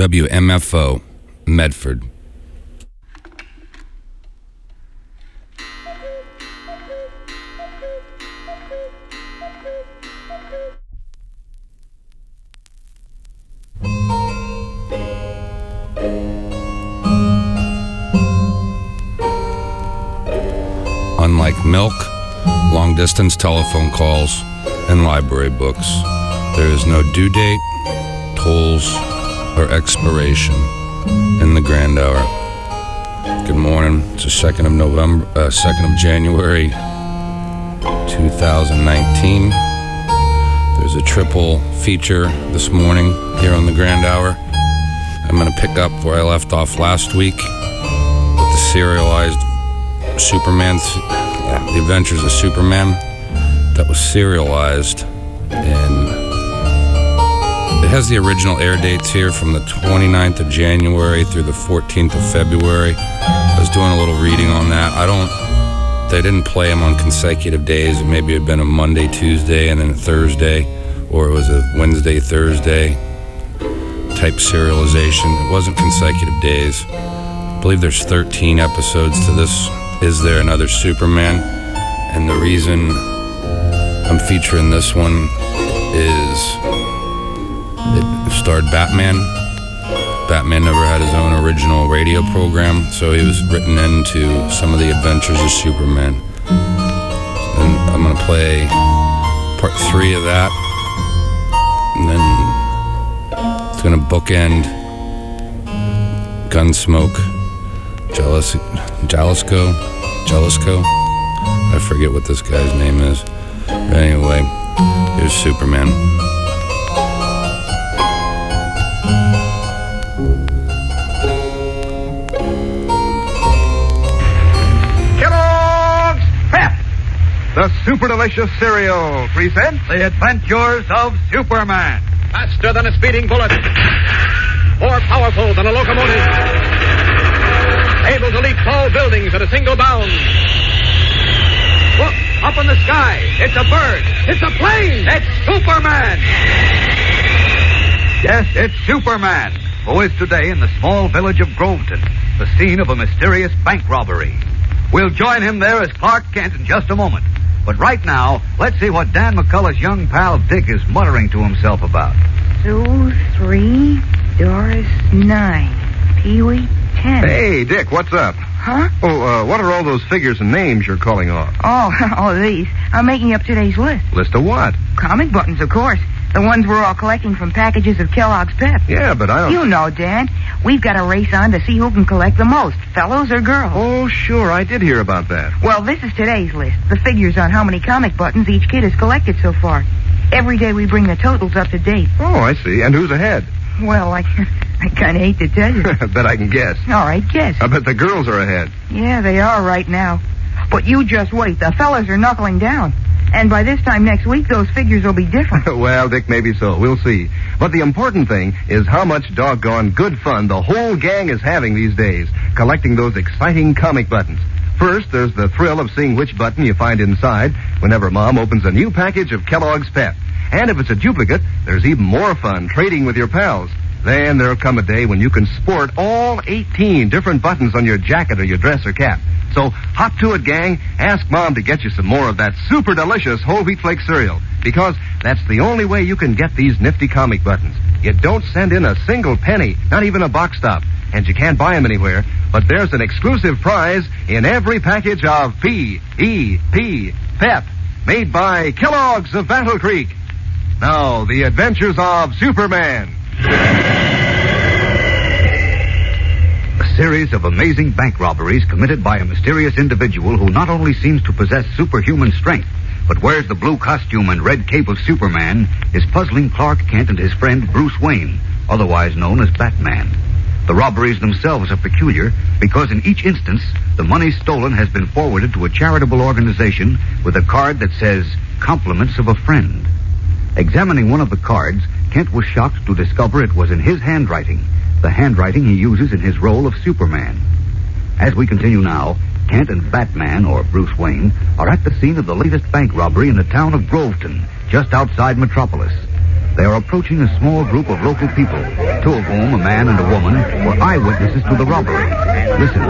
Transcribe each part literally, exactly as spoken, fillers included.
W M F O, Medford. Unlike milk, long-distance telephone calls, and library books, there is no due date, tolls, or expiration in the Grand Hour. Good morning. It's the second of November, uh, second of January, two thousand nineteen. There's a triple feature this morning here on the Grand Hour. I'm going to pick up where I left off last week with the serialized Superman, yeah, The Adventures of Superman. That was serialized, and it has the original air dates here from the twenty-ninth of January through the fourteenth of February. I was doing a little reading on that. I don't, they didn't play them on consecutive days. Maybe it had been a Monday, Tuesday, and then a Thursday, or it was a Wednesday, Thursday type serialization. It wasn't consecutive days. I believe there's thirteen episodes to this Is There Another Superman? And the reason I'm featuring this one is it starred Batman. Batman never had his own original radio program, so he was written into some of the Adventures of Superman. And I'm going to play part three of that, and then it's going to bookend Gunsmoke, Jealous, Jalisco, Jalisco. I forget what this guy's name is. But anyway, here's Superman. Kellogg's Pep, the super delicious cereal, presents The Adventures of Superman. Faster than a speeding bullet, more powerful than a locomotive, able to leap tall buildings at a single bound. Look, up in the sky, it's a bird, it's a plane, it's Superman! Yes, it's Superman, who is today in the small village of Groveton, the scene of a mysterious bank robbery. We'll join him there as Clark Kent in just a moment. But right now, let's see what Dan McCullough's young pal Dick is muttering to himself about. Sue, three, Doris, nine, Pee-wee, ten. Hey, Dick, what's up? Huh? Oh, uh, what are all those figures and names you're calling off? Oh, oh, these. I'm making up today's list. List of what? Comic buttons, of course. The ones we're all collecting from packages of Kellogg's Pep. Yeah, but I don't... You know, Dan. We've got a race on to see who can collect the most, fellows or girls. Oh, sure, I did hear about that. Well, this is today's list. The figures on how many comic buttons each kid has collected so far. Every day we bring the totals up to date. Oh, I see. And who's ahead? Well, I, I kind of hate to tell you. I bet I can guess. All right, guess. I bet the girls are ahead. Yeah, they are right now. But you just wait. The fellas are knuckling down. And by this time next week, those figures will be different. Well, Dick, maybe so. We'll see. But the important thing is how much doggone good fun the whole gang is having these days, collecting those exciting comic buttons. First, there's the thrill of seeing which button you find inside whenever Mom opens a new package of Kellogg's Pep. And if it's a duplicate, there's even more fun trading with your pals. Then there'll come a day when you can sport all eighteen different buttons on your jacket or your dress or cap. So hop to it, gang. Ask Mom to get you some more of that super delicious whole wheat flake cereal, because that's the only way you can get these nifty comic buttons. You don't send in a single penny, not even a box stop, and you can't buy them anywhere. But there's an exclusive prize in every package of P E P, Pep, made by Kellogg's of Battle Creek. Now, The Adventures of Superman. A series of amazing bank robberies committed by a mysterious individual who not only seems to possess superhuman strength, but wears the blue costume and red cape of Superman, is puzzling Clark Kent and his friend Bruce Wayne, otherwise known as Batman. The robberies themselves are peculiar because in each instance, the money stolen has been forwarded to a charitable organization with a card that says, "Compliments of a Friend." Examining one of the cards, Kent was shocked to discover it was in his handwriting, the handwriting he uses in his role of Superman. As we continue now, Kent and Batman, or Bruce Wayne, are at the scene of the latest bank robbery in the town of Groveton, just outside Metropolis. They are approaching a small group of local people, two of whom, a man and a woman, were eyewitnesses to the robbery. Listen.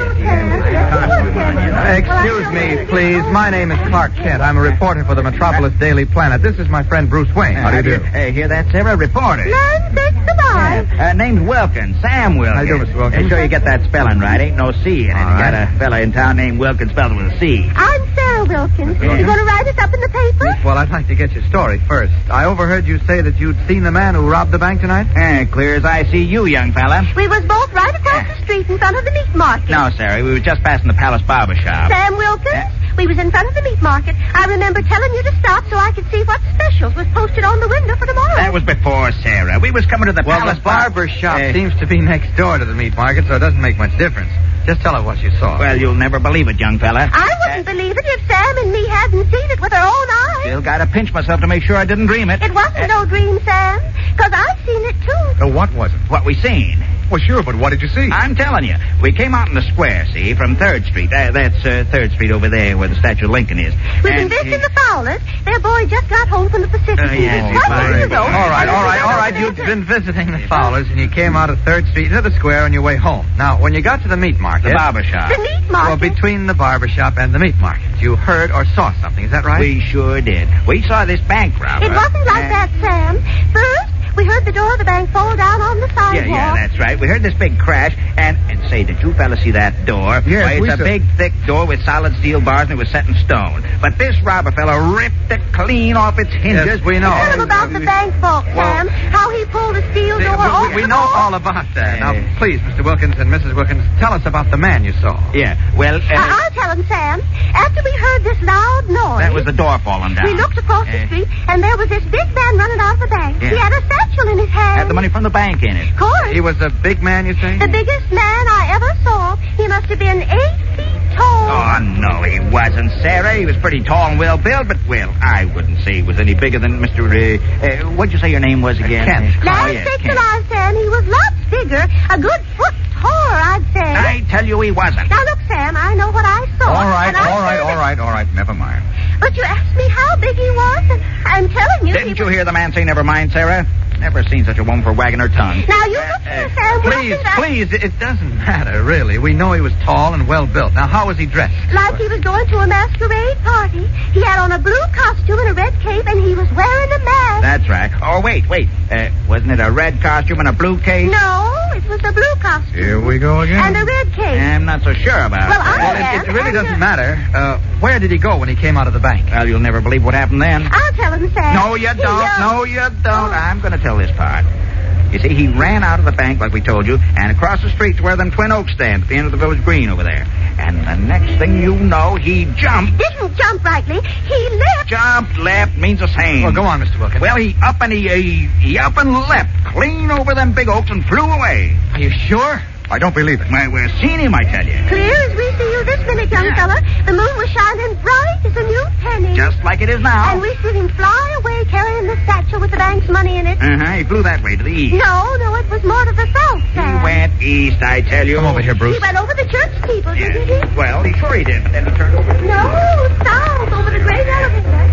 Excuse me, please. My name is Clark Kent. I'm a reporter for the Metropolis Daily Planet. This is my friend Bruce Wayne. How do you do? Hey, hear that, Sarah? Reporter. Nine, six, five. Uh, name's Wilkins, Sam Wilkins. How do you do, Mister Wilkins? Make sure you get that spelling right. Ain't no C in it. All You right. got a fella in town named Wilkins spelled with a C. I'm Sarah Wilkins. You going to write us up in the paper? Well, I'd like to get your story first. I overheard you say that you'd seen the man who robbed the bank tonight? Eh, clear as I see you, young fella. We was both right across the street in front of the meat market. No, Sarah, we were just passing the Palace Barber Shop. Sam Wilkins? Eh? We was in front of the meat market. I remember telling you to stop so I could see what specials was posted on the window for tomorrow. That was before, Sarah. We was coming to the Well, Palace the barber shop Eh, seems to be next door to the meat market, so it doesn't make much difference. Just tell her what you saw. Well, you'll never believe it, young fella. I wouldn't believe it if Sam and me hadn't seen it with our own eyes. Still gotta pinch myself to make sure I didn't dream it. It wasn't no dream, Sam, because I've seen it too. Uh, what was it? What we seen. Well, sure, but what did you see? I'm telling you. We came out in the square, see, from third Street. Uh, that's uh, third Street over there where the Statue of Lincoln is. We've And, been visiting uh, the Fowlers. Their boy just got home from the Pacific. Oh, yes, What he's do fine. you know? All right, all right, all right. You've been visiting the Fowlers, and you came out of third Street into the square on your way home. Now, when you got to the meat market... The barber shop. The meat market. Well, between the barber shop and the meat market, you heard or saw something. Is that right? We sure did. We saw this bank robber. It wasn't like Uh, that, Sam. First, we heard the door of the bank fall down on the Yeah, sidewalk. yeah, that's right. We heard this big crash, and, and say, did you fellas see that door? Yes, Why, we it's a saw- big, thick door with solid steel bars, and it was set in stone. But this robber fella ripped it clean off its hinges. Yes, we know. Tell him about the bank vault, Sam. How he pulled the steel See, door we- off we, we the know vault. all about that. Now, Uh, please, Mister Wilkins and Missus Wilkins, tell us about the man you saw. Yeah, well, uh, I- I'll tell him, Sam. After we heard this loud noise, that was the door falling down. we looked across the Uh, street, and there was this big man running out of the bank. Yeah. He had a satchel in his hand. Had the money from the bank in it. Of course. He was a big man, you say? The biggest man I ever saw. He must have been eight feet tall. Oh, no, he wasn't, Sarah. He was pretty tall and well built, but, well, I wouldn't say he was any bigger than Mister Uh, uh, what'd you say your name was again? Kent. Oh, Land yes, sakes Kent. alive, Sam. He was lots bigger. A good foot taller, I'd say. I tell you he wasn't. Now, look, Sam, I know what I saw. All right, and I all right, said all that- right, all right. Never mind. But you asked me how big he was, and I'm telling you. Didn't he you was... hear the man say never mind, Sarah? Never seen such a woman for wagging her tongue. Now, you Uh, look uh, here, Sam. Please, Wilkins, I- please, it it doesn't matter, really. We know he was tall and well built. Now, how was he dressed? Like he was going to a masquerade party. He had on a blue costume and a red cape, and he was wearing a mask. That's right. Oh, wait, wait. Uh, wasn't it a red costume and a blue cape? No, it was a blue costume. Here we go again. And a red cape. I'm not so sure about Well, that. I Well, am. it, it really and, doesn't uh, matter. Uh, where did he go when he came out of the bank? Well, you'll never believe what happened then. I'll tell him, Sam. No, you He, don't. uh, No, you don't. Oh. I'm going to tell this part. You see, he ran out of the bank, like we told you, and across the street to where them Twin Oaks stand at the end of the village green over there. And the next thing you know, he jumped. Didn't jump rightly. He leapt. Jumped, leapt, means the same. Well, go on, Mister Wilkins. Well, he up and he, he, he up and leapt clean over them big oaks and flew away. Are you sure? I don't believe it. Well, we're seeing him, I tell you. Clear as we see you this minute, young fella. The moon was shining bright as a new penny. Just like it is now. And we see him fly away carrying the satchel with the bank's money in it. Uh-huh, he flew that way to the east. No, no, it was more to the south, He Sam. went east, I tell you. Come over here, Bruce. He went over the church steeple, Yeah. didn't he? Well, he sure he did, but then he turned over. No, south, over the great elevator.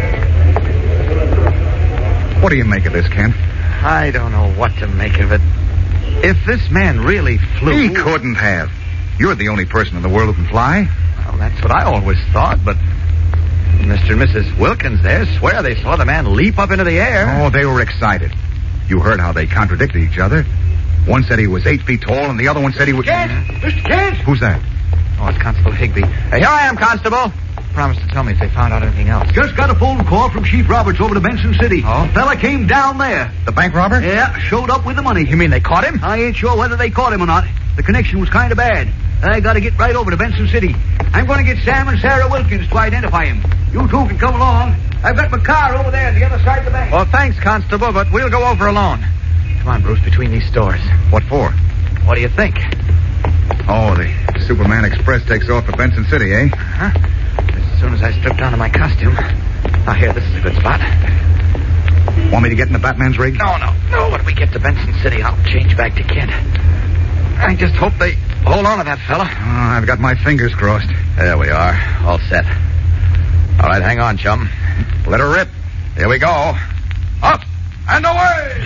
What do you make of this, Kent? I don't know what to make of it. If this man really flew... He couldn't have. You're the only person in the world who can fly. Well, that's what I always thought, but Mister and Missus Wilkins there swear they saw the man leap up into the air. Oh, they were excited. You heard how they contradicted each other. One said he was eight feet tall, and the other one said he was... Kent! Mister Kent! Who's that? Oh, it's Constable Higby. Uh, here I am, Constable. Promised to tell me if they found out anything else. Just got a phone call from Chief Roberts over to Benson City. Oh? Fella came down there. The bank robber? Yeah, showed up with the money. You mean they caught him? I ain't sure whether they caught him or not. The connection was kind of bad. I got to get right over to Benson City. I'm going to get Sam and Sarah Wilkins to identify him. You two can come along. I've got my car over there on the other side of the bank. Well, thanks, Constable, but we'll go over alone. Come on, Bruce, between these stores. What for? What do you think? Oh, the Superman Express takes off for Benson City, eh? Huh? As soon as I strip down to my costume. Now, here, this is a good spot. Want me to get in the Batman's rig? No, no, no. When we get to Benson City, I'll change back to Kent. I just hope they hold on to that fella. Oh, I've got my fingers crossed. There we are. All set. All right, hang on, chum. Let her rip. Here we go. Up. and away!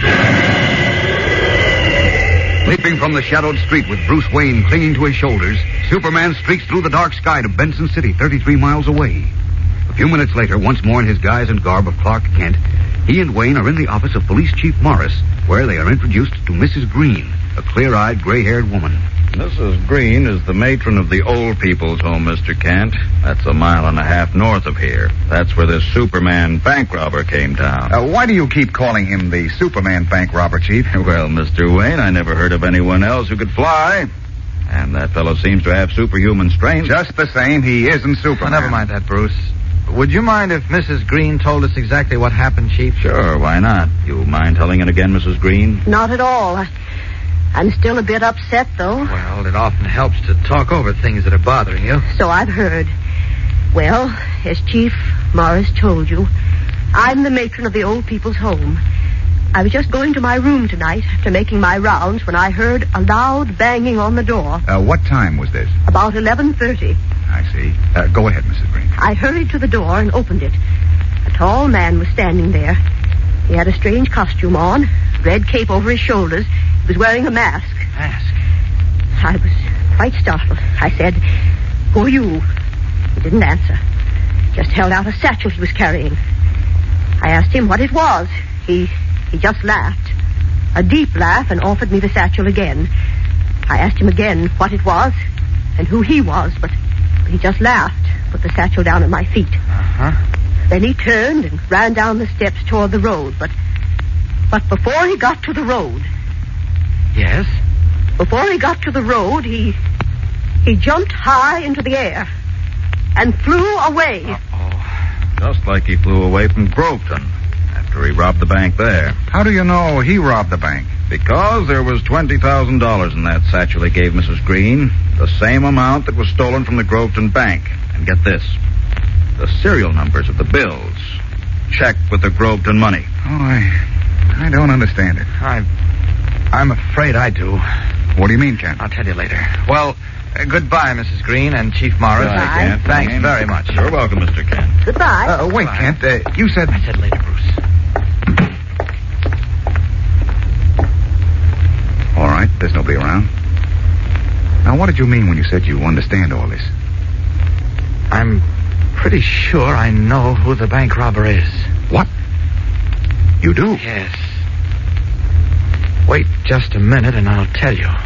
Leaping from the shadowed street with Bruce Wayne clinging to his shoulders, Superman streaks through the dark sky to Benson City, thirty-three miles away. A few minutes later, once more in his guise and garb of Clark Kent, he and Wayne are in the office of Police Chief Morris, where they are introduced to Missus Green, a clear-eyed, gray-haired woman. Missus Green is the matron of the old people's home, Mister Kent. That's a mile and a half north of here. That's where this Superman bank robber came down. Uh, why do you keep calling him the Superman bank robber, Chief? Well, Mister Wayne, I never heard of anyone else who could fly. And that fellow seems to have superhuman strength. Just the same, he isn't Superman. Oh, never mind that, Bruce. Would you mind if Missus Green told us exactly what happened, Chief? Sure, why not? You mind telling it again, Missus Green? Not at all. I, I'm still a bit upset, though. Well, it often helps to talk over things that are bothering you. So I've heard. Well, as Chief Morris told you, I'm the matron of the old people's home. I was just going to my room tonight after making my rounds when I heard a loud banging on the door. Uh, what time was this? About eleven thirty. I see. Uh, go ahead, Missus Green. I hurried to the door and opened it. A tall man was standing there. He had a strange costume on, red cape over his shoulders. He was wearing a mask. Mask? I was quite startled. I said, "Who are you?" He didn't answer. Just held out a satchel he was carrying. I asked him what it was. He he just laughed. A deep laugh, and offered me the satchel again. I asked him again what it was and who he was, but he just laughed, put the satchel down at my feet. Uh-huh. Then he turned and ran down the steps toward the road, but but before he got to the road... Yes? Before he got to the road, he he jumped high into the air and flew away. Uh-oh. Just like he flew away from Groveton after he robbed the bank there. How do you know he robbed the bank? Because there was twenty thousand dollars in that satchel he gave Missus Green, the same amount that was stolen from the Groveton bank. And get this, the serial numbers of the bills checked with the Groveton money. Oh, I, I don't understand it. I, I'm afraid I do. What do you mean, Kent? I'll tell you later. Well, uh, goodbye, Missus Green and Chief Morris. Goodbye, Kent. Thanks Fine. very much. You're welcome, Mister Kent. Goodbye. Uh, wait, Bye. Kent. Uh, you said... I said later, Bruce. All right, there's nobody around. Now, what did you mean when you said you understand all this? I'm pretty sure I know who the bank robber is. What? You do? Yes. Wait just a minute and I'll tell you.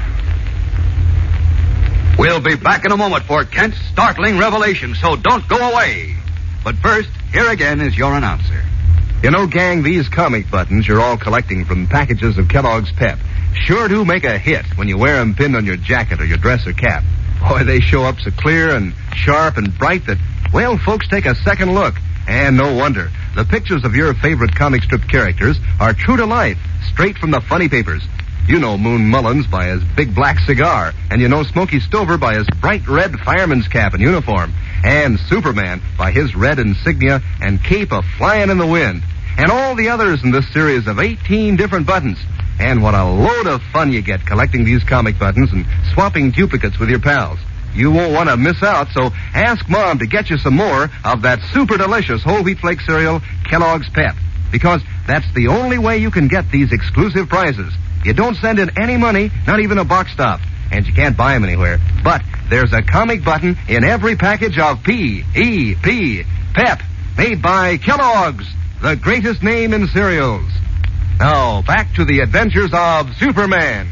We'll be back in a moment for Kent's startling revelation, so don't go away. But first, here again is your announcer. You know, gang, these comic buttons you're all collecting from packages of Kellogg's Pep sure do make a hit when you wear them pinned on your jacket or your dress or cap. Boy, they show up so clear and sharp and bright that, well, folks take a second look. And no wonder. The pictures of your favorite comic strip characters are true to life, straight from the funny papers. You know Moon Mullins by his big black cigar, and you know Smokey Stover by his bright red fireman's cap and uniform, and Superman by his red insignia and cape a flying in the wind, and all the others in this series of eighteen different buttons. And what a load of fun you get collecting these comic buttons and swapping duplicates with your pals. You won't want to miss out, so ask Mom to get you some more of that super delicious whole wheat flake cereal, Kellogg's Pep, because that's the only way you can get these exclusive prizes. You don't send in any money, not even a box stop, and you can't buy them anywhere. But there's a comic button in every package of P E P, Pep, made by Kellogg's, the greatest name in cereals. Now, back to the adventures of Superman.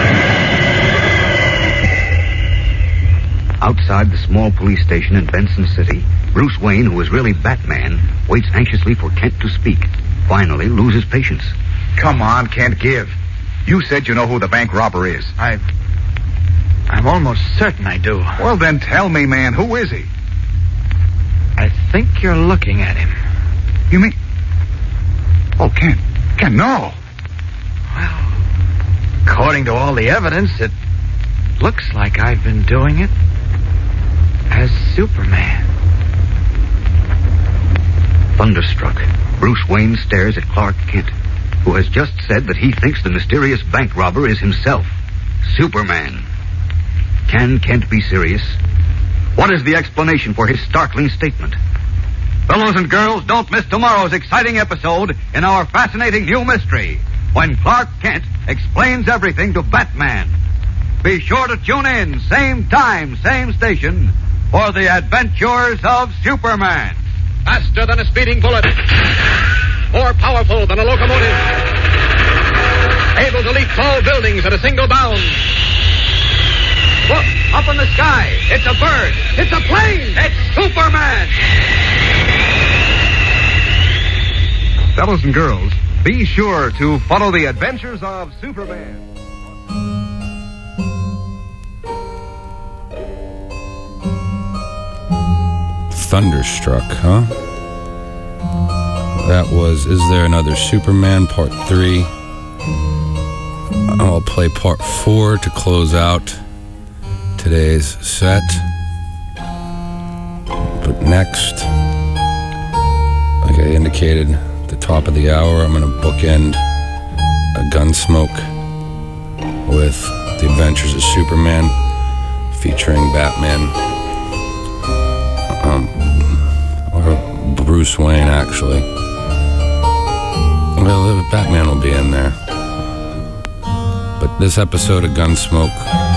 Outside the small police station in Benson City, Bruce Wayne, who is really Batman, waits anxiously for Kent to speak. Finally, loses patience. Come on, Kent, give. You said you know who the bank robber is. I... I'm almost certain I do. Well, then tell me, man, who is he? I think you're looking at him. You mean... Oh, Kent. Kent, no. Well, according to all the evidence, it looks like I've been doing it as Superman. Thunderstruck, Bruce Wayne stares at Clark Kent, who has just said that he thinks the mysterious bank robber is himself, Superman. Can Kent be serious? What is the explanation for his startling statement? Fellows and girls, don't miss tomorrow's exciting episode in our fascinating new mystery, when Clark Kent explains everything to Batman. Be sure to tune in, same time, same station, for the adventures of Superman. Faster than a speeding bullet. More powerful than a locomotive. Able to leap tall buildings at a single bound. Look, up in the sky. It's a bird. It's a plane. It's Superman. Fellows and girls, be sure to follow the adventures of Superman. Thunderstruck, huh? That was Is There Another Superman, Part three. I'll play Part four to close out today's set. But next, like I indicated at the top of the hour, I'm going to bookend a Gunsmoke with The Adventures of Superman, featuring Batman. Um, or Bruce Wayne, actually. Well, Batman will be in there. But this episode of Gunsmoke,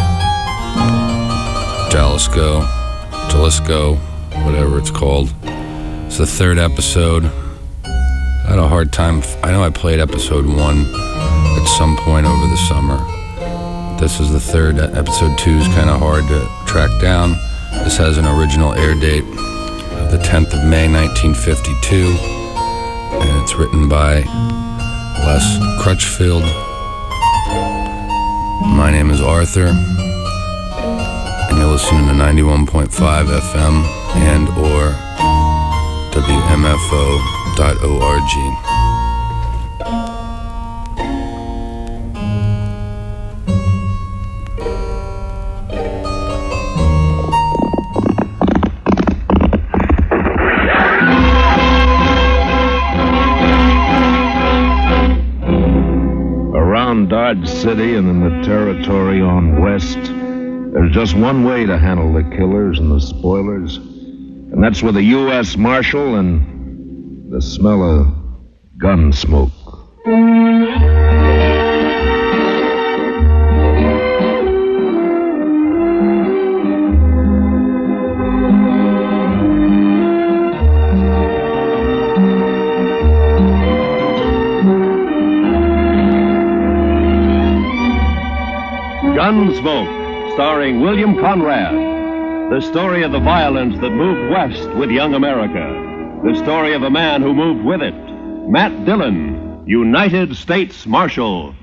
Jalisco, Jalisco, whatever it's called, it's the third episode. I had a hard time. I know I played episode one at some point over the summer. This is the third. Episode two is kind of hard to track down. This has an original air date of the tenth of May, nineteen fifty-two, and it's written by Les Crutchfield. My name is Arthur, and you're listening to ninety-one point five F M and or W M F O dot org. Dodge City and in the territory on west, there's just one way to handle the killers and the spoilers, and that's with a U S Marshal and the smell of gun smoke. Gunsmoke, starring William Conrad. The story of the violence that moved west with young America. The story of a man who moved with it. Matt Dillon, United States Marshal.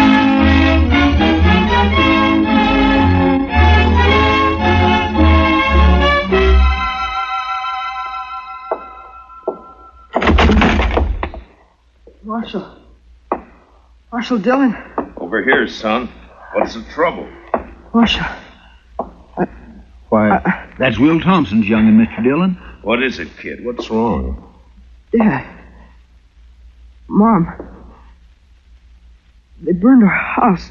Marshal. Marshal Dillon. Over here, son. What's the trouble? Marshal. I, Why, I, that's Will Thompson's young'un, Mister Dillon. What is it, kid? What's wrong? Dad. Mom. They burned our house.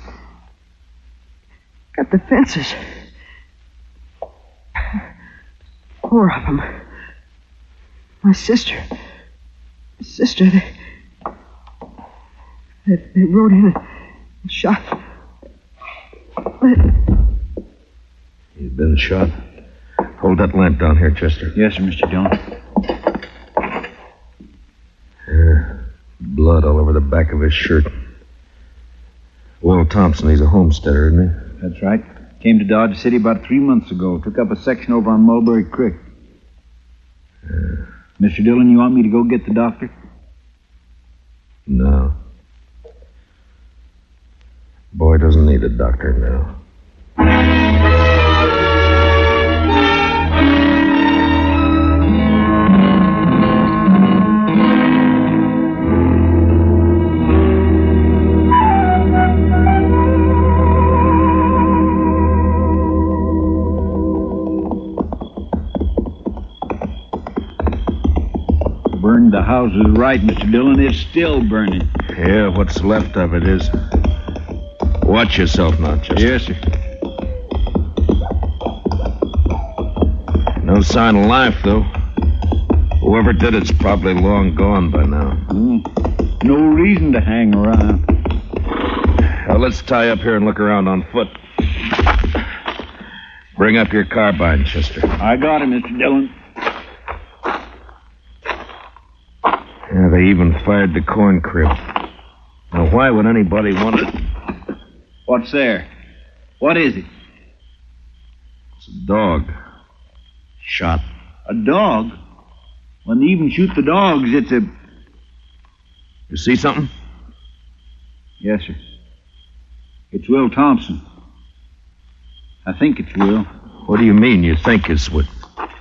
Got the fences. Four of them. My sister. Sister, they... They, they rode in and shot... You've been shot. Hold that lamp down here, Chester. Yes, sir, Mister Dillon. There. Blood all over the back of his shirt. Will Thompson, he's a homesteader, isn't he? That's right. Came to Dodge City about three months ago. Took up a section over on Mulberry Creek. Yeah. Mister Dillon, you want me to go get the doctor? No. Boy doesn't need a doctor now. Burned the houses right, Mister Dillon. It's still burning. Yeah, what's left of it is. Watch yourself now, Chester. Yes, sir. No sign of life, though. Whoever did it's probably long gone by now. Mm. No reason to hang around. Well, let's tie up here and look around on foot. Bring up your carbine, Chester. I got it, Mister Dillon. Yeah, they even fired the corn crib. Now, why would anybody want it? What's there? What is it? It's a dog. Shot. A dog? When they even shoot the dogs, it's a... You see something? Yes, sir. It's Will Thompson. I think it's Will. What do you mean you think it's what?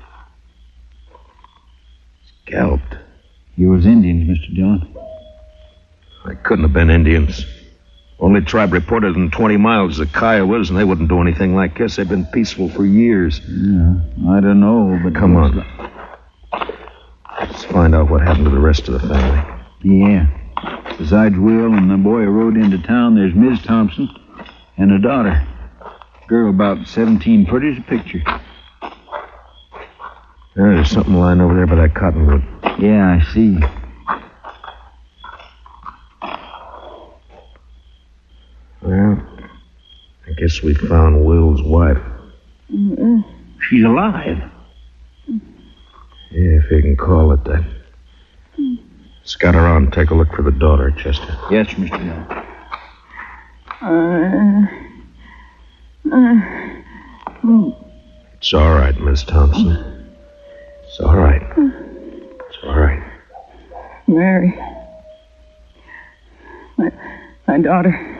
Scalped. You was Indians, Mister Dillon. They couldn't have been Indians. Only tribe reported in twenty miles is the Kiowas, and they wouldn't do anything like this. They've been peaceful for years. Yeah, I don't know, but... Come on. Let's find out what happened to the rest of the family. Yeah. Besides Will and the boy who rode into town, there's Miz Thompson and a daughter. Girl about seventeen, pretty as a picture. There's something lying over there by that cottonwood. Yeah, I see. Well, I guess we found Will's wife. Mm-mm. She's alive. Yeah, if you can call it that. Scout around and take a look for the daughter, Chester. Yes, Mister Dillon. Uh, uh, mm. It's all right, Miss Thompson. It's all right. It's all right. Mary. My, my daughter.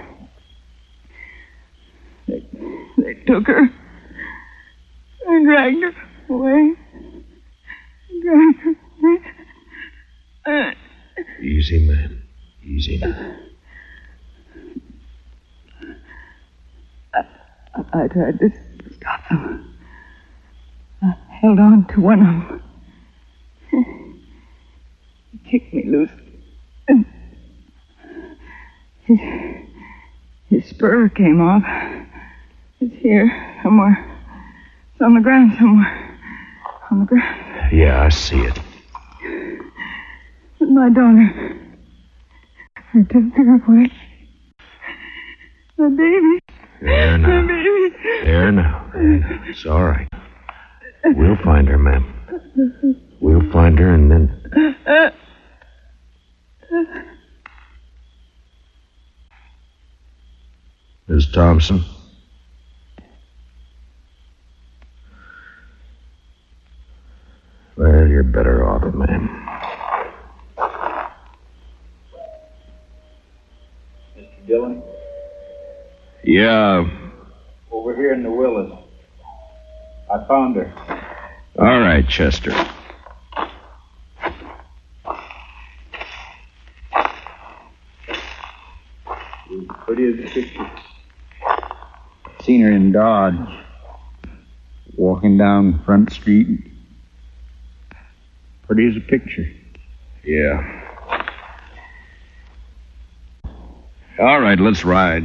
They, they took her and dragged her away. Dragged her away. Uh, Easy, man. Easy now. I, I tried to stop them. I held on to one of them. He kicked me loose. And his, his spur came off. It's here somewhere. It's on the ground somewhere. On the ground. Yeah, I see it. But my daughter. I took her away. The baby. There now. The baby. There now. There now. It's all right. We'll find her, ma'am. We'll find her and then... Miss Thompson? Well, you're better off, ma'am. Mister Dillon? Yeah. Over here in the Willis. I found her. All right, Chester. Pretty as a picture. Seen her in Dodge. Walking down Front Street. Pretty as a picture. Yeah. All right, let's ride.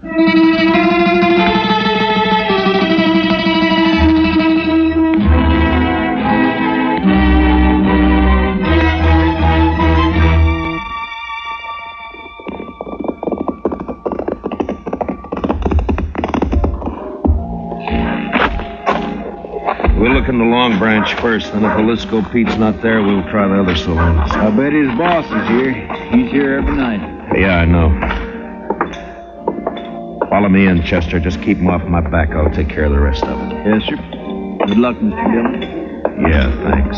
We'll look in the Long Branch first, then if Jalisco Pete's not there, we'll try the other saloons. I bet his boss is here. He's here every night. Yeah, I know. Follow me in, Chester. Just keep him off my back. I'll take care of the rest of it. Yes, sir. Good luck, Mister Dillon. Yeah, thanks.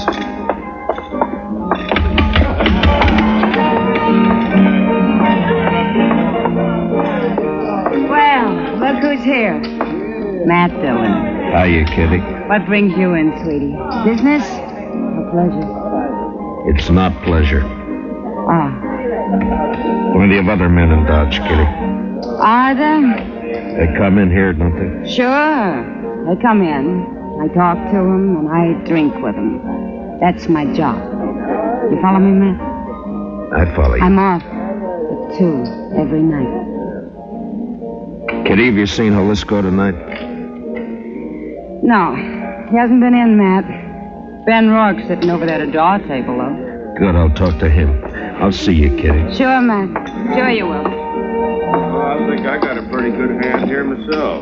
Well, look who's here. Matt Dillon. Hiya, Kitty. What brings you in, sweetie? Business or pleasure? It's not pleasure. Ah. Plenty of other men in Dodge, Kitty. Are there? They come in here, don't they? Sure. They come in. I talk to them, and I drink with them. That's my job. You follow me, Matt? I follow you. I'm off at two every night. Kitty, have you seen Jalisco tonight? No, he hasn't been in, Matt. Ben Rourke's sitting over there at a draw table, though. Good, I'll talk to him. I'll see you, Kitty. Sure, Matt. Sure you will. Oh, I think I got a pretty good hand here myself.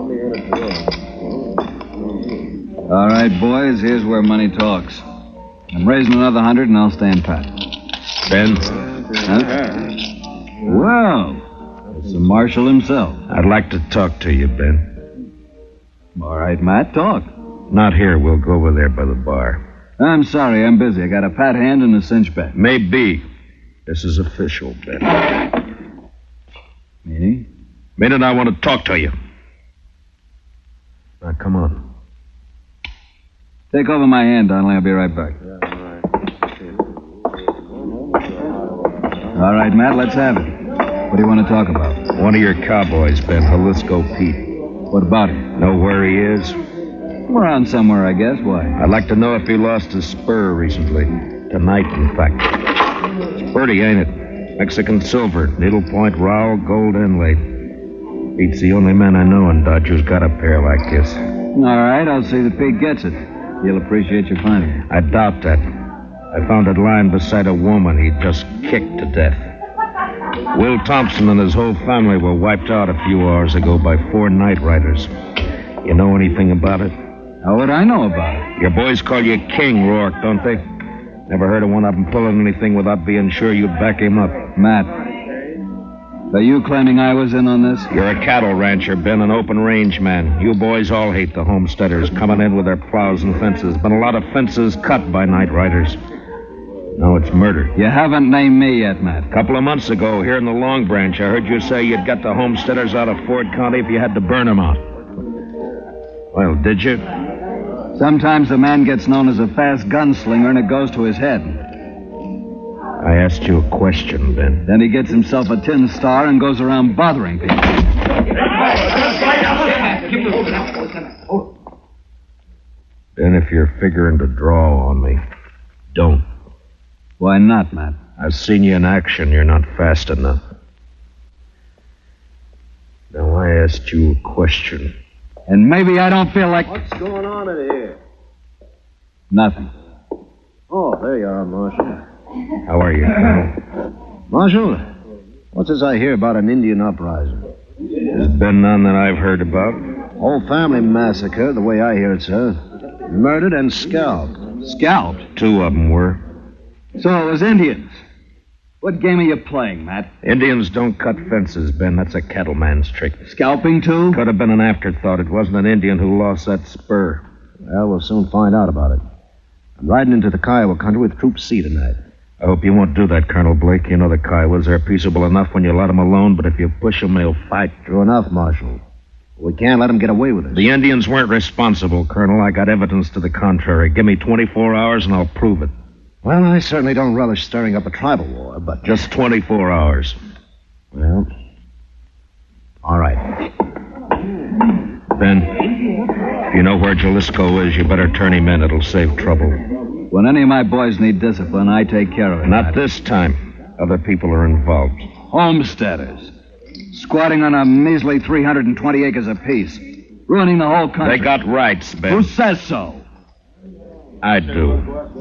All right, boys, here's where money talks. I'm raising another hundred and I'll stand pat. Ben? Huh? Well, it's the marshal himself. I'd like to talk to you, Ben. All right, Matt, talk. Not here. We'll go over there by the bar. I'm sorry, I'm busy. I got a pat hand and a cinch bet. Maybe. This is official, Ben. Meaning? Meaning I want to talk to you. Now, come on. Take over my hand, Donnelly. I'll be right back. All right, Matt, let's have it. What do you want to talk about? One of your cowboys, Ben, Jalisco Pete. What about him? Know where he is? Around somewhere, I guess. Why? I'd like to know if he lost his spur recently. Tonight, in fact. It's pretty, ain't it? Mexican silver, needlepoint rowel, gold inlay. Pete's the only man I know in Dodge who's got a pair like this. All right, I'll see that Pete gets it. He'll appreciate your finding it. I doubt that. I found it lying beside a woman he'd just kicked to death. Will Thompson and his whole family were wiped out a few hours ago by four night riders. You know anything about it? How would I know about it? Your boys call you King, Rourke, don't they? Never heard of one of them pulling anything without being sure you'd back him up. Matt, are you claiming I was in on this? You're a cattle rancher, Ben, an open range man. You boys all hate the homesteaders coming in with their plows and fences. Been a lot of fences cut by night riders. Now it's murder. You haven't named me yet, Matt. A couple of months ago, here in the Long Branch, I heard you say you'd get the homesteaders out of Ford County if you had to burn them out. Well, did you? Sometimes a man gets known as a fast gunslinger and it goes to his head. I asked you a question, Ben. Then he gets himself a tin star and goes around bothering people. Ben, if you're figuring to draw on me, don't. Why not, Matt? I've seen you in action. You're not fast enough. Now, I asked you a question. And maybe I don't feel like... What's going on in here? Nothing. Oh, there you are, Marshal. How are you, Colonel? Marshal, what's this I hear about an Indian uprising? There's been none that I've heard about. Whole family massacre, the way I hear it, sir. Murdered and scalped. Scalped? Two of them were. So it was Indians. What game are you playing, Matt? Indians don't cut fences, Ben. That's a cattleman's trick. Scalping, too? Could have been an afterthought. It wasn't an Indian who lost that spur. Well, we'll soon find out about it. I'm riding into the Kiowa country with Troop C tonight. I hope you won't do that, Colonel Blake. You know the Kiowas are peaceable enough when you let them alone, but if you push them, they'll fight. True enough, Marshal. We can't let them get away with it. The Indians weren't responsible, Colonel. I got evidence to the contrary. Give me twenty-four hours and I'll prove it. Well, I certainly don't relish stirring up a tribal war, but... Just twenty-four hours. Well, all right. Ben, if you know where Jalisco is, you better turn him in. It'll save trouble. When any of my boys need discipline, I take care of it. Not this time. Other people are involved. Homesteaders. Squatting on a measly three hundred twenty acres apiece. Ruining the whole country. They got rights, Ben. Who says so? I do.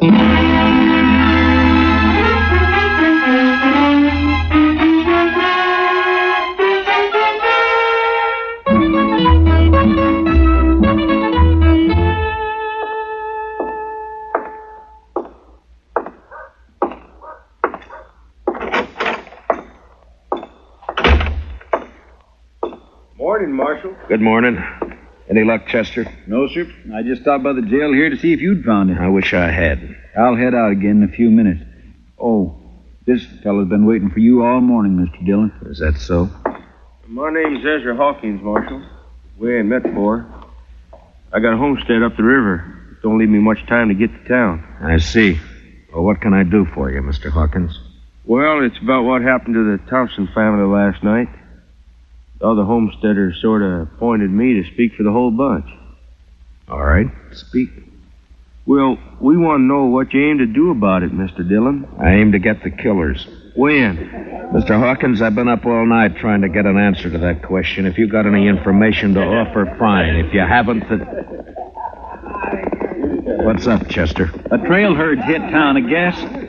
Morning, Marshal. Good morning. Any luck, Chester? No, sir. I just stopped by the jail here to see if you'd found it. I wish I had. I'll head out again in a few minutes. Oh, this fellow's been waiting for you all morning, Mister Dillon. Is that so? My name's Ezra Hawkins, Marshal. We ain't met before. I got a homestead up the river. Don't leave me much time to get to town. I see. Well, what can I do for you, Mister Hawkins? Well, it's about what happened to the Thompson family last night. The other homesteaders sort of appointed me to speak for the whole bunch. All right, speak. Well, we want to know what you aim to do about it, Mister Dillon. I aim to get the killers. When? Mister Hawkins, I've been up all night trying to get an answer to that question. If you got any information to offer, fine. If you haven't, then... What's up, Chester? A trail herd's hit town, I guess. Hey,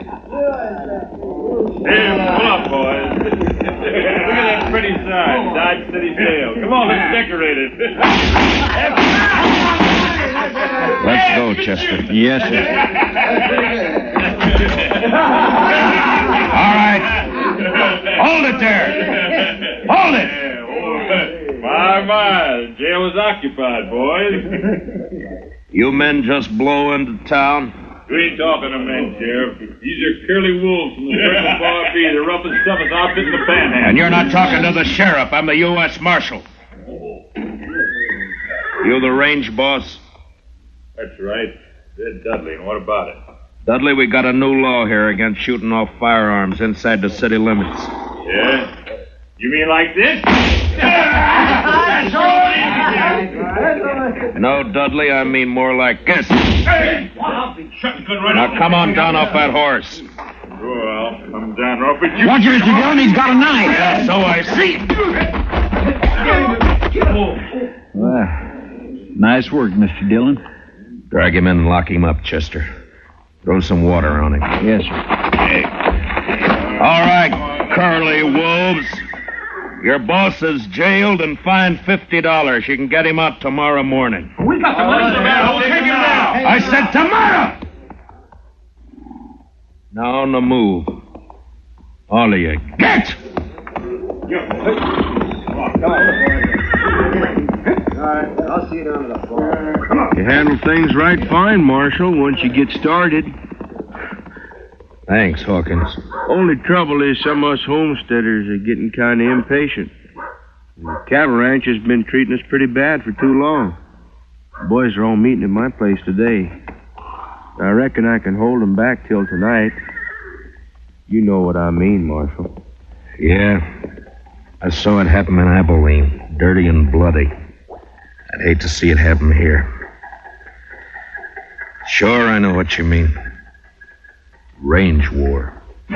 pull up, boys. Look at that pretty sign, Dodge City Jail. Come on, let's decorate it. Let's go, Chester. Yes, sir. All right. Hold it there. Hold it. My, my, the jail was occupied, boys. You men just blow into town? We ain't talking to men, Sheriff. These are curly wolves from the Circle Bar B, the roughest, toughest outfit in the Panhandle. And you're not talking to the sheriff. I'm the U S Marshal. You the range boss? That's right. Ed Dudley, and what about it? Dudley, we got a new law here against shooting off firearms inside the city limits. Yeah? You mean like this? No, Dudley, I mean more like this. Hey! Now come on down off that horse. Well, come down off it. You... Roger, Mister Dillon, he's got a knife. Yeah, so I see. Well, nice work, Mister Dillon. Drag him in and lock him up, Chester. Throw some water on him. Yes, sir. Hey. All right, curly wolves. Your boss is jailed and fined fifty dollars. You can get him out tomorrow morning. We got the money, man. We'll take him now. I said tomorrow! Now on the move. All of you, get! I'll see you down at the floor. You handle things right fine, Marshal, once you get started. Thanks, Hawkins. Only trouble is some of us homesteaders are getting kind of impatient. The cattle ranch has been treating us pretty bad for too long. The boys are all meeting at my place today. I reckon I can hold them back till tonight. You know what I mean, Marshal. Yeah. I saw it happen in Abilene. Dirty and bloody. I'd hate to see it happen here. Sure, I know what you mean. Range war.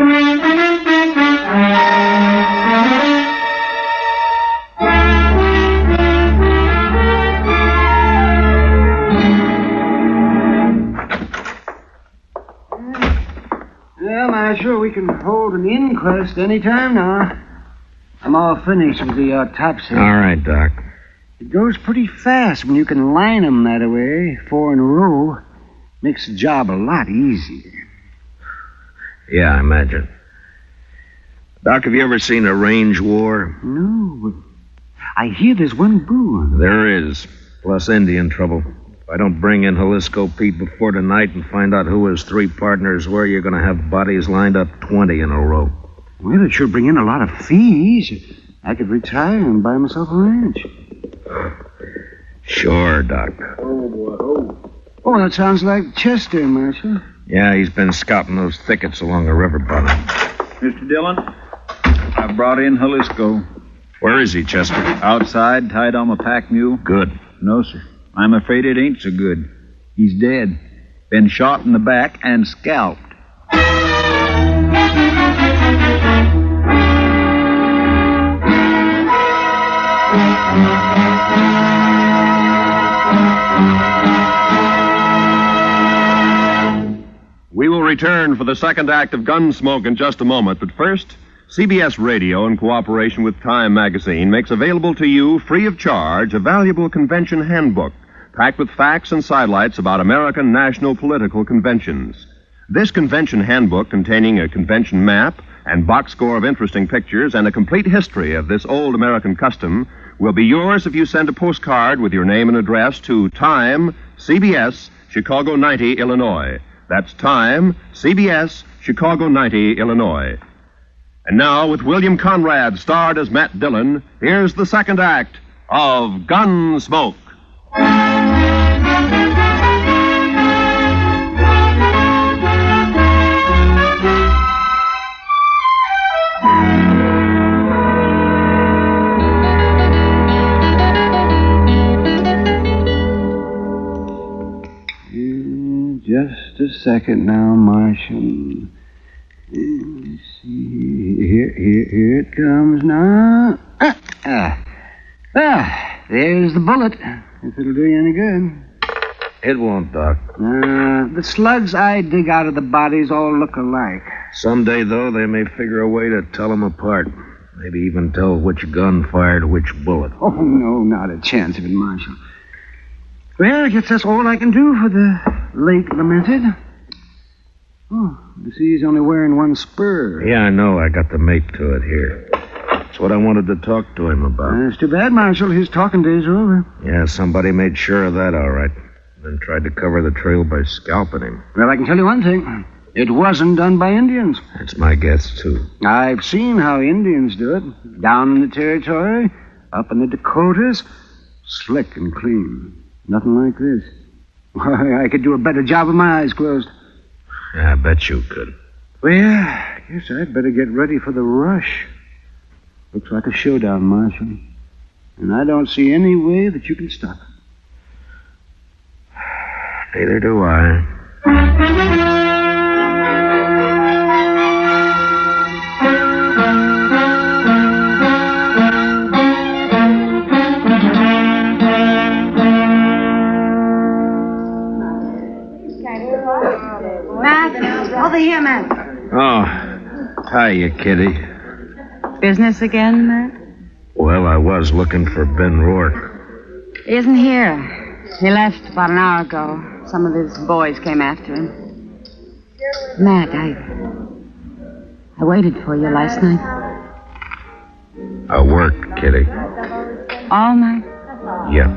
Well, Marshal, we can hold an inquest any time now. I'm all finished with the autopsy. All right, Doc. It goes pretty fast when you can line them that way, four in a row. Makes the job a lot easier. Yeah, I imagine. Doc, have you ever seen a range war? No, but I hear there's one brewing. There is, plus Indian trouble. If I don't bring in Jalisco Pete before tonight and find out who his three partners were, you're going to have bodies lined up twenty in a row. Well, it should bring in a lot of fees. I could retire and buy myself a ranch. Sure, Doc. Oh, boy, oh. Oh, that sounds like Chester, Marshal. Yeah, he's been scouting those thickets along the river bottom. Mister Dillon, I brought in Jalisco. Where is he, Chester? Outside, tied on a pack mule. Good. No, sir. I'm afraid it ain't so good. He's dead. Been shot in the back and scalped. We will return for the second act of Gunsmoke in just a moment, but first, C B S Radio, in cooperation with Time Magazine, makes available to you, free of charge, a valuable convention handbook packed with facts and sidelights about American national political conventions. This convention handbook, containing a convention map and box score of interesting pictures and a complete history of this old American custom, will be yours if you send a postcard with your name and address to Time, C B S, Chicago ninety, Illinois. That's Time, C B S, Chicago ninety, Illinois. And now, with William Conrad starred as Matt Dillon, here's the second act of Gunsmoke. Just a second now, Marshal. Let's see. Here, here, here it comes now. Ah, ah. Ah, there's the bullet. If it'll do you any good. It won't, Doc. Uh, the slugs I dig out of the bodies all look alike. Someday, though, they may figure a way to tell them apart. Maybe even tell which gun fired which bullet. Oh, no, not a chance of it, Marshal. Well, I guess that's all I can do for the late lamented. Oh, I see he's only wearing one spur. Yeah, I know. I got the mate to it here. That's what I wanted to talk to him about. Uh, it's too bad, Marshal. His talking days are over. Yeah, somebody made sure of that, all right. Then tried to cover the trail by scalping him. Well, I can tell you one thing. It wasn't done by Indians. That's my guess, too. I've seen how Indians do it. Down in the territory, up in the Dakotas. Slick and clean. Nothing like this. Why, I could do a better job with my eyes closed. Yeah, I bet you could. Well, I guess I'd better get ready for the rush. Looks like a showdown, Marshal. And I don't see any way that you can stop it. Neither do I. Matt, over here, Matt. Oh, hiya, Kitty. Business again, Matt? Well, I was looking for Ben Rourke. He isn't here. He left about an hour ago. Some of his boys came after him. Matt, I... I waited for you last night. I worked, Kitty. All night? Yeah.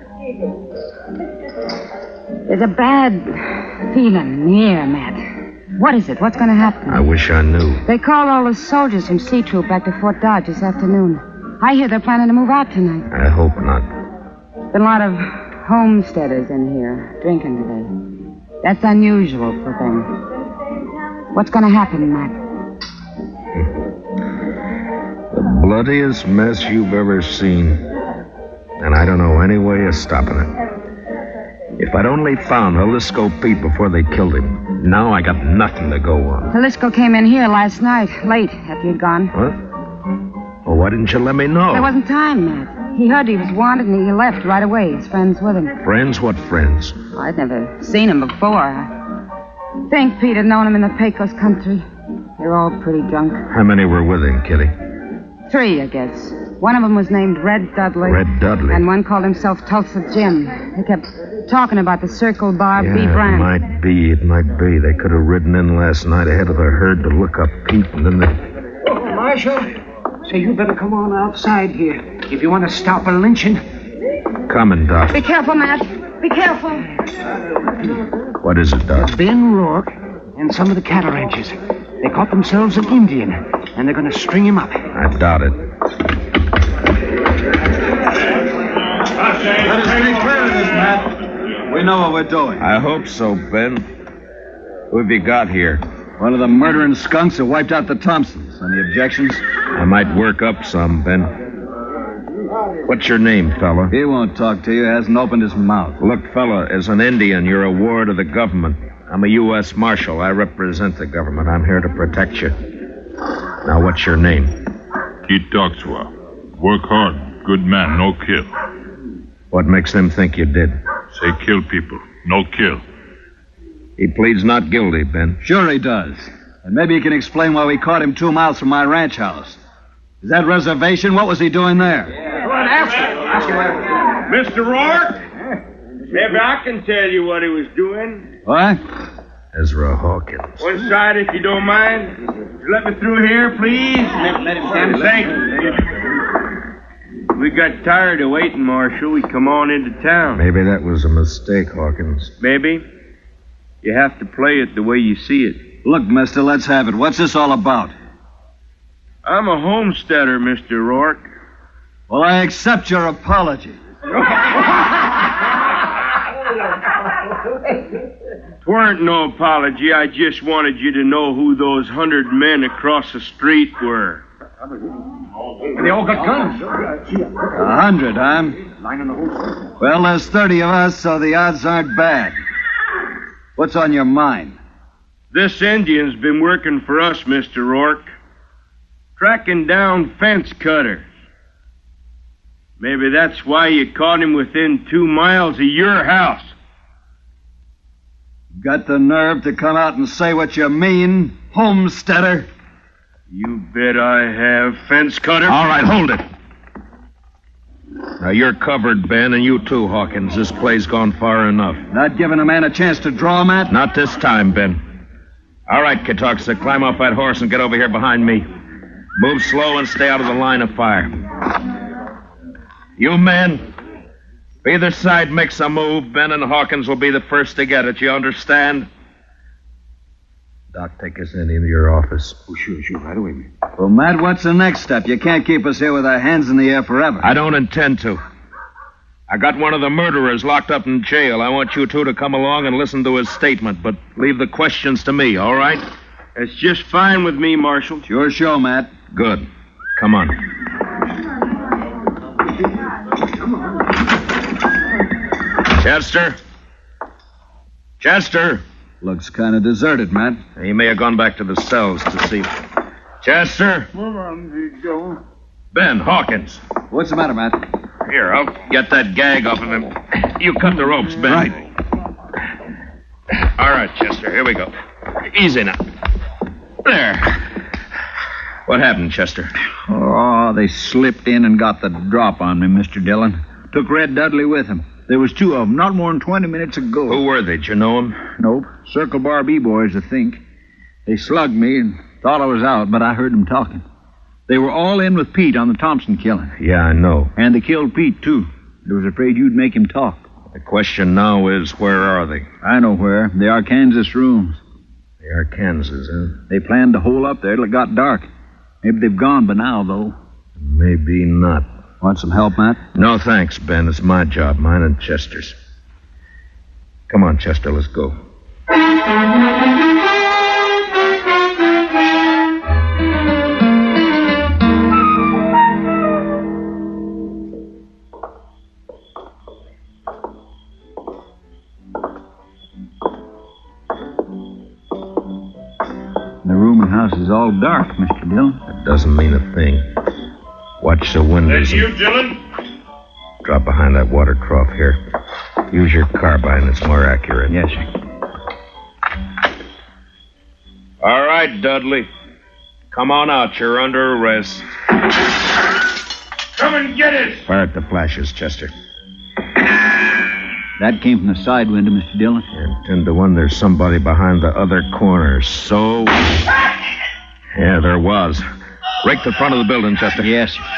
There's a bad feeling in the air, Matt. What is it? What's going to happen? I wish I knew. They called all the soldiers from C Troop back to Fort Dodge this afternoon. I hear they're planning to move out tonight. I hope not. Been a lot of homesteaders in here drinking today. That's unusual for them. What's going to happen, Matt? The bloodiest mess you've ever seen. And I don't know any way of stopping it. If I'd only found Jalisco Pete before they killed him, now I got nothing to go on. Jalisco came in here last night, late after you'd gone. What? Well, why didn't you let me know? There wasn't time, Matt. He heard he was wanted and he left right away. His friends with him. Friends? What friends? I'd never seen him before. I think Pete had known him in the Pecos country. They were all pretty drunk. How many were with him, Kitty? Three, I guess. One of them was named Red Dudley. Red Dudley? And one called himself Tulsa Jim. They kept talking about the Circle Bar yeah, B brand. It might be, it might be. They could have ridden in last night ahead of the herd to look up Pete, and then they... Oh, Marshal, say you better come on outside here if you want to stop a lynching. Coming, Doc. Be careful, Matt. Be careful. What is it, Doc? Ben Rourke and some of the cattle ranchers. They caught themselves an Indian, and they're going to string him up. I doubt it. Let us be clear of this, Matt. We know what we're doing. I hope so, Ben. Who have you got here? One of the murdering skunks that wiped out the Thompsons. Any objections? I might work up some, Ben. What's your name, fella? He won't talk to you. He hasn't opened his mouth. Look, fella, as an Indian, you're a ward of the government. I'm a U S Marshal. I represent the government. I'm here to protect you. Now, what's your name? Keith Doxwa. Work hard. Good man. No kill. What makes them think you did? Say kill people. No kill. He pleads not guilty, Ben. Sure he does. And maybe he can explain why we caught him two miles from my ranch house. Is that reservation? What was he doing there? Yeah. Go ahead, ask him. Ask him. Mister Rourke? Maybe I can tell you what he was doing. What? Ezra Hawkins. One side, if you don't mind. Let me through here, please. Let, let him stand. Thank you. We got tired of waiting, Marshal. We come on into town. Maybe that was a mistake, Hawkins. Maybe. You have to play it the way you see it. Look, mister, let's have it. What's this all about? I'm a homesteader, Mister Rourke. Well, I accept your apology. Tweren't no apology. I just wanted you to know who those hundred men across the street were. They all got guns. A hundred, huh? Well, there's thirty of us, so the odds aren't bad. What's on your mind? This Indian's been working for us, Mister Rourke. Tracking down fence cutters. Maybe that's why you caught him within two miles of your house. Got the nerve to come out and say what you mean, homesteader? You bet I have, fence cutter. All right, hold it. Now, you're covered, Ben, and you too, Hawkins. This play's gone far enough. Not giving a man a chance to draw, Matt? Not this time, Ben. All right, Katuxa, climb off that horse and get over here behind me. Move slow and stay out of the line of fire. You men, if either side makes a move, Ben and Hawkins will be the first to get it. You understand? Doc, take us in into your office. Oh, sure, sure, right away, man. Well, Matt, what's the next step? You can't keep us here with our hands in the air forever. I don't intend to. I got one of the murderers locked up in jail. I want you two to come along and listen to his statement, but leave the questions to me, all right? It's just fine with me, Marshal. It's your show, Matt. Good. Come on. Chester? Chester? Looks kind of deserted, Matt. He may have gone back to the cells to see. Chester? Move on, Joe. Ben, Hawkins. What's the matter, Matt? Here, I'll get that gag off of him. You cut the ropes, Ben. Right. All right, Chester, here we go. Easy now. There. What happened, Chester? Oh, they slipped in and got the drop on me, Mister Dillon. Took Red Dudley with him. There was two of them, not more than twenty minutes ago. Who were they? Did you know them? Nope. Circle Bar B-boys, I think. They slugged me and thought I was out, but I heard them talking. They were all in with Pete on the Thompson killing. Yeah, I know. And they killed Pete, too. They was afraid you'd make him talk. The question now is, where are they? I know where. The Arkansas rooms. The Arkansas, huh? They planned to hole up there till it got dark. Maybe they've gone by now, though. Maybe not. Want some help, Matt? No, thanks, Ben. It's my job, mine and Chester's. Come on, Chester, let's go. The rooming house is all dark, Mister Dillon. That doesn't mean a thing. Watch the windows. That's you, Dillon? Drop behind that water trough here. Use your carbine. It's more accurate. Yes, sir. All right, Dudley. Come on out. You're under arrest. Come and get it! Fire at the flashes, Chester. That came from the side window, Mister Dillon. And ten to one, there's somebody behind the other corner. So... Yeah, there was. Rake the front of the building, Chester. Yes, sir.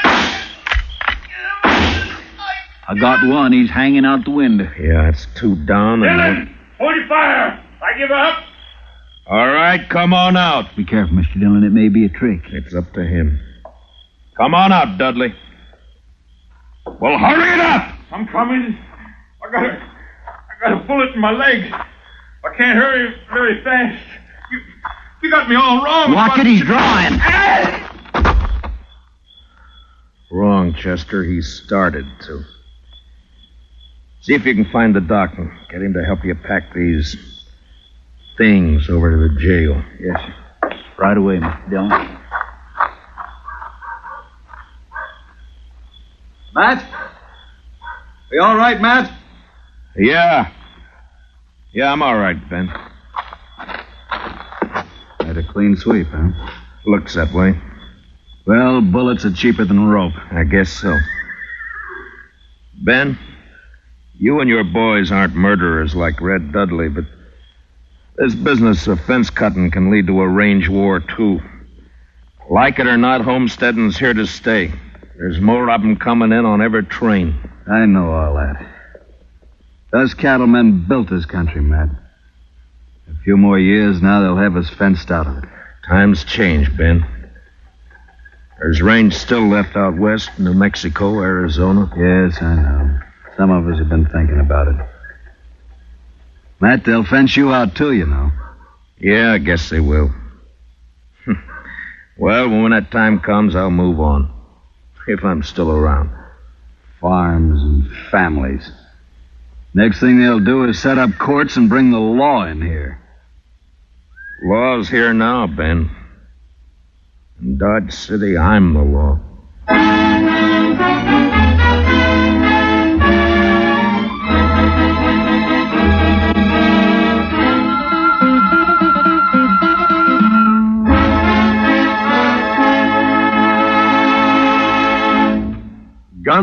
I got one. He's hanging out the window. Yeah, it's two down and... Dillon! Hold fire! I give up! All right, come on out. Be careful, Mister Dillon. It may be a trick. It's up to him. Come on out, Dudley. Well, hurry it up! I'm coming. I got a, I got a bullet in my leg. I can't hurry very fast. You, you got me all wrong. Watch it, he's drawing. Wrong, Chester. He started to. See if you can find the doc and get him to help you pack these things over to the jail. Yes, sir. Right away, Mister Dillon. Matt? Are you all right, Matt? Yeah. Yeah, I'm all right, Ben. Had a clean sweep, huh? Looks that way. Well, bullets are cheaper than rope. I guess so. Ben, you and your boys aren't murderers like Red Dudley, but this business of fence cutting can lead to a range war, too. Like it or not, homesteading's here to stay. There's more of them coming in on every train. I know all that. Those cattlemen built this country, Matt. A few more years now, they'll have us fenced out of it. Times change, Ben. There's range still left out west, New Mexico, Arizona. Yes, I know. Some of us have been thinking about it. Matt, they'll fence you out, too, you know. Yeah, I guess they will. Well, when that time comes, I'll move on. If I'm still around. Farms and families. Next thing they'll do is set up courts and bring the law in here. Law's here now, Ben. In Dodge City, I'm the law.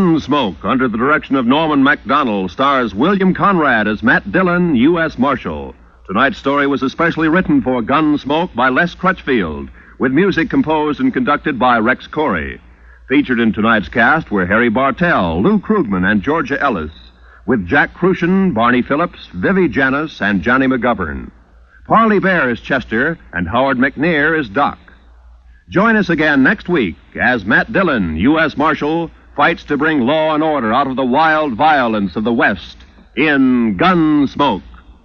Gunsmoke, under the direction of Norman MacDonald, stars William Conrad as Matt Dillon, U S Marshal. Tonight's story was especially written for Gunsmoke by Les Crutchfield, with music composed and conducted by Rex Corey. Featured in tonight's cast were Harry Bartell, Lou Krugman, and Georgia Ellis, with Jack Crucian, Barney Phillips, Vivi Janis, and Johnny McGovern. Parley Bear is Chester, and Howard McNear is Doc. Join us again next week as Matt Dillon, U S Marshal, fights to bring law and order out of the wild violence of the West in Gunsmoke.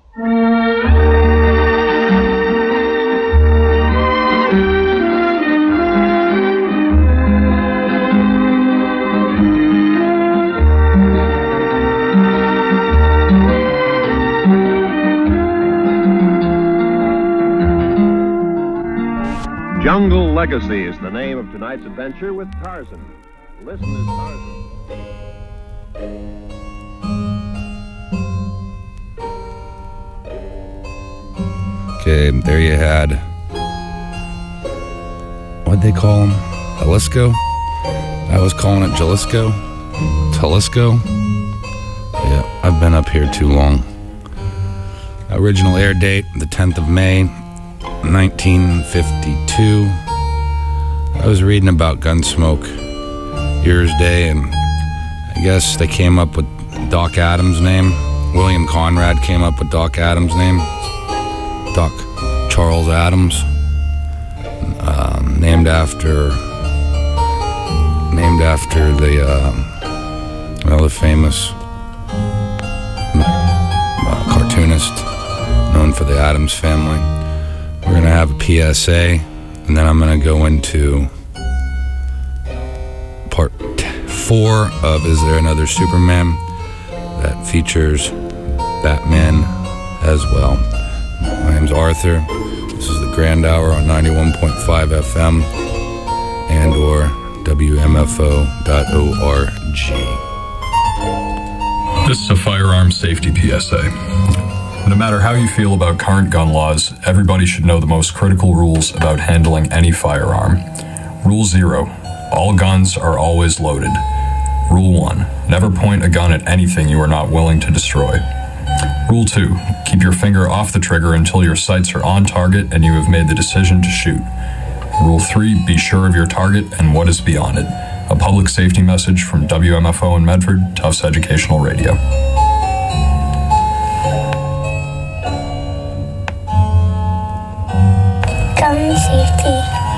Jungle Legacy is the name of tonight's adventure with Tarzan. Listen as Tarzan. Okay, there you had, what'd they call him? Jalisco? I was calling it Jalisco. Jalisco? Yeah, I've been up here too long. Original air date, the tenth of May, nineteen fifty-two. I was reading about Gunsmoke Year's Day, and I guess they came up with Doc Adams' name. William Conrad came up with Doc Adams' name. Doc Charles Adams, um, named after named after the uh, well, the famous uh, cartoonist known for the Addams Family. We're going to have a P S A, and then I'm going to go into part four of Is There Another Superman? That features Batman as well. My name's Arthur. This is the Grand Hour on ninety-one point five F M and or W M F O dot org. This is a firearm safety P S A. No matter how you feel about current gun laws, everybody should know the most critical rules about handling any firearm. Rule zero, all guns are always loaded. Rule one, never point a gun at anything you are not willing to destroy. Rule two, keep your finger off the trigger until your sights are on target and you have made the decision to shoot. Rule three, be sure of your target and what is beyond it. A public safety message from W M F O in Medford, Tufts Educational Radio. Gun safety.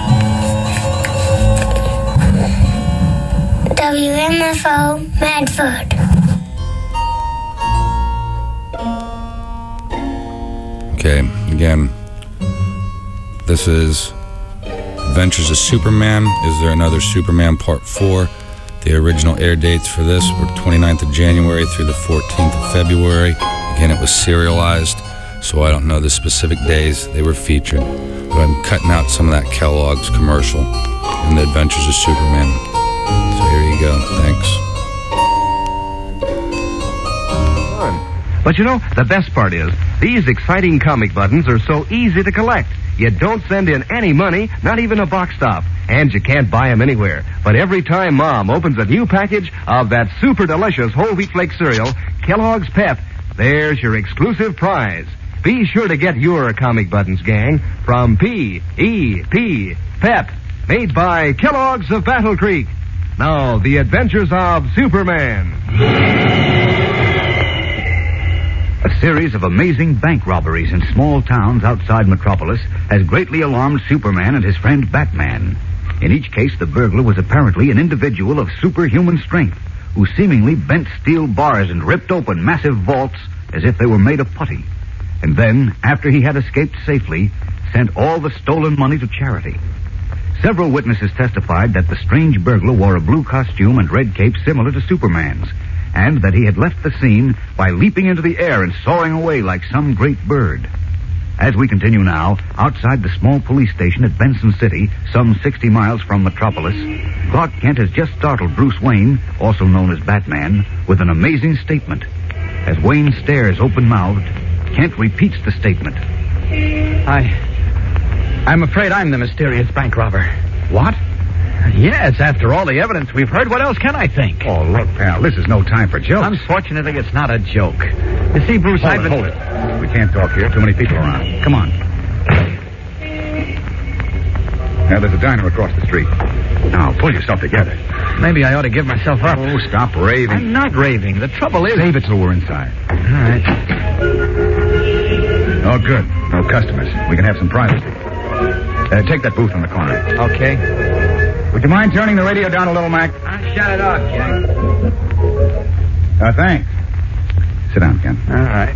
W M F O Medford. Okay, again, this is Adventures of Superman. Is There Another Superman Part four? The original air dates for this were twenty-ninth of January through the fourteenth of February. Again, it was serialized, so I don't know the specific days they were featured. But I'm cutting out some of that Kellogg's commercial in the Adventures of Superman. So here you go. Thanks. But you know, the best part is, these exciting comic buttons are so easy to collect. You don't send in any money, not even a box stop. And you can't buy them anywhere. But every time Mom opens a new package of that super delicious whole wheat flake cereal, Kellogg's Pep, there's your exclusive prize. Be sure to get your comic buttons, gang, from P E P, Pep, made by Kellogg's of Battle Creek. Now, the adventures of Superman. A series of amazing bank robberies in small towns outside Metropolis has greatly alarmed Superman and his friend Batman. In each case, the burglar was apparently an individual of superhuman strength who seemingly bent steel bars and ripped open massive vaults as if they were made of putty. And then, after he had escaped safely, sent all the stolen money to charity. Several witnesses testified that the strange burglar wore a blue costume and red cape similar to Superman's, and that he had left the scene by leaping into the air and soaring away like some great bird. As we continue now, outside the small police station at Benson City, some sixty miles from Metropolis, Clark Kent has just startled Bruce Wayne, also known as Batman, with an amazing statement. As Wayne stares open-mouthed, Kent repeats the statement. I... I'm afraid I'm the mysterious bank robber. What? Yes, after all the evidence we've heard, what else can I think? Oh, look, pal, this is no time for jokes. Unfortunately, it's not a joke. You see, Bruce, hold I've it, been... hold it. We can't talk here. Too many people around. Come on. Now, there's a diner across the street. Now, pull yourself together. Maybe I ought to give myself up. Oh, stop raving. I'm not raving. The trouble is... Save it till we're inside. All right. Oh, good. No customers. We can have some privacy. Uh, take that booth in the corner. Okay. Would you mind turning the radio down a little, Mac? I'll shut it off, Jack. Uh, thanks. Sit down, Ken. All right.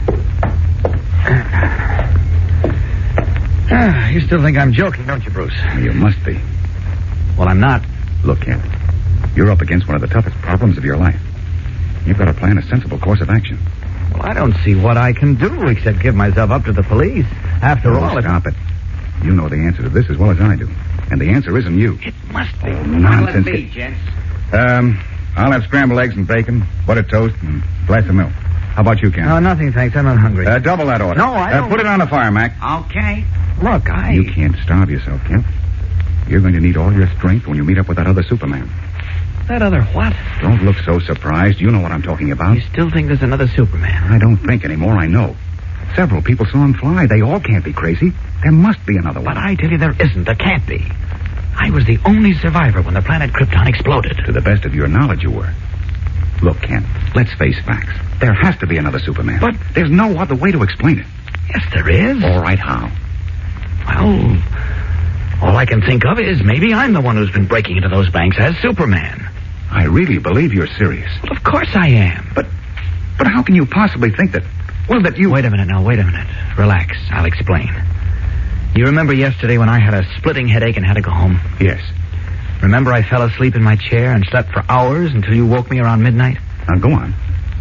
Ah, you still think I'm joking, don't you, Bruce? You must be. Well, I'm not. Look, Ken, you're up against one of the toughest problems of your life. You've got to plan a sensible course of action. Well, I don't see what I can do except give myself up to the police. After oh, all, stop it. You know the answer to this as well as I do. And the answer isn't you. It must be. Oh, nonsense. Let it be, gents. Um, I'll have scrambled eggs and bacon, buttered toast, and a glass of milk. How about you, Ken? No, nothing, thanks. I'm not hungry. Uh, double that order. No, I uh, don't... Put it on the fire, Mac. Okay. Look, I... You can't starve yourself, Kent. You're going to need all your strength when you meet up with that other Superman. That other what? Don't look so surprised. You know what I'm talking about. You still think there's another Superman? I don't think anymore. I know. Several people saw him fly. They all can't be crazy. There must be another one. But I tell you, there isn't. There can't be. I was the only survivor when the planet Krypton exploded. To the best of your knowledge, you were. Look, Kent, let's face facts. There has to be another Superman. But there's no other way to explain it. Yes, there is. All right, how? Well, all I can think of is maybe I'm the one who's been breaking into those banks as Superman. I really believe you're serious. Well, of course I am. But, but how can you possibly think that... Well, that you... Wait a minute now, wait a minute. Relax, I'll explain. You remember yesterday when I had a splitting headache and had to go home? Yes. Remember I fell asleep in my chair and slept for hours until you woke me around midnight? Now, go on.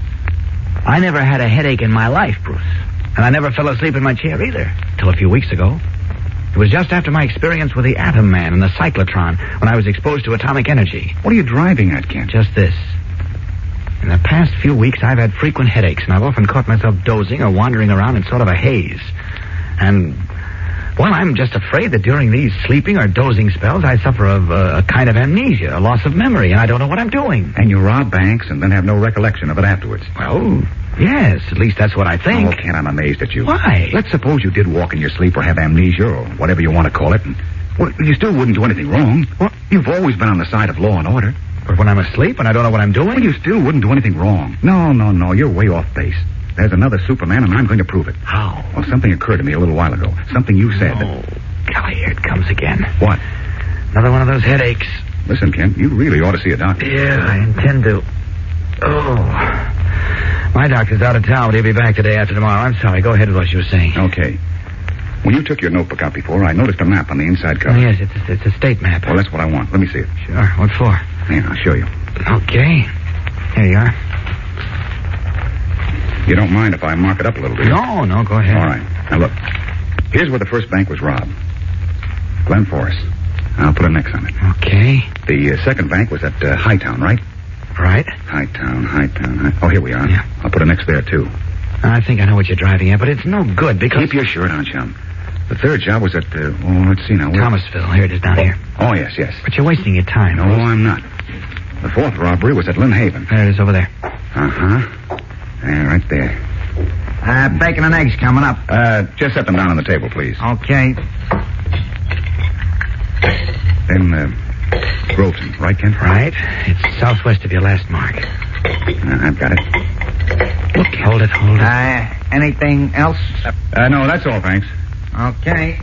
I never had a headache in my life, Bruce. And I never fell asleep in my chair either, till a few weeks ago. It was just after my experience with the Atom Man and the cyclotron when I was exposed to atomic energy. What are you driving at, Kent? Just this. In the past few weeks, I've had frequent headaches, and I've often caught myself dozing or wandering around in sort of a haze. And, well, I'm just afraid that during these sleeping or dozing spells, I suffer of uh, a kind of amnesia, a loss of memory, and I don't know what I'm doing. And you rob banks and then have no recollection of it afterwards. Well, yes, at least that's what I think. Oh, Kent, I'm amazed at you. Why? Let's suppose you did walk in your sleep or have amnesia or whatever you want to call it, and, well, you still wouldn't do anything wrong. Well, you've always been on the side of law and order. But when I'm asleep and I don't know what I'm doing? Well, you still wouldn't do anything wrong. No, no, no, you're way off base. There's another Superman, and I'm going to prove it. How? Well, something occurred to me a little while ago. Something you said. Oh, that... golly, here it comes again. What? Another one of those headaches. Listen, Kent, you really ought to see a doctor. Yeah, I intend to. Oh. My doctor's out of town, but he'll be back today after tomorrow. I'm sorry. Go ahead with what you were saying. Okay. When you took your notebook out before, I noticed a map on the inside cover. Oh, yes, it's a, it's a state map. Well, that's what I want. Let me see it. Sure. What for? Yeah, I'll show you. Okay. Here you are. You don't mind if I mark it up a little bit? No, no, go ahead. All right. Now, look. Here's where the first bank was robbed. Glen Forest. I'll put an X on it. Okay. The uh, second bank was at uh, Hightown, right? Right. Hightown, Hightown. High... Oh, here we are. Yeah. I'll put an X there, too. I think I know what you're driving at, but it's no good because... Keep your shirt on, chum. The third job was at, uh, oh, let's see now. Where... Thomasville. Here it is down here. Oh, yes, yes. But you're wasting your time. No, Bruce. I'm not. The fourth robbery was at Lynn Haven. There it is over there. Uh-huh. There, right there. Uh, bacon and eggs coming up. Uh, just set them down on the table, please. Okay. Then, uh, Groveton, right, Kent? Right. It's southwest of your last mark. Uh, I've got it. Look, hold it, hold it. Uh, anything else? Uh, no, that's all, thanks. Okay.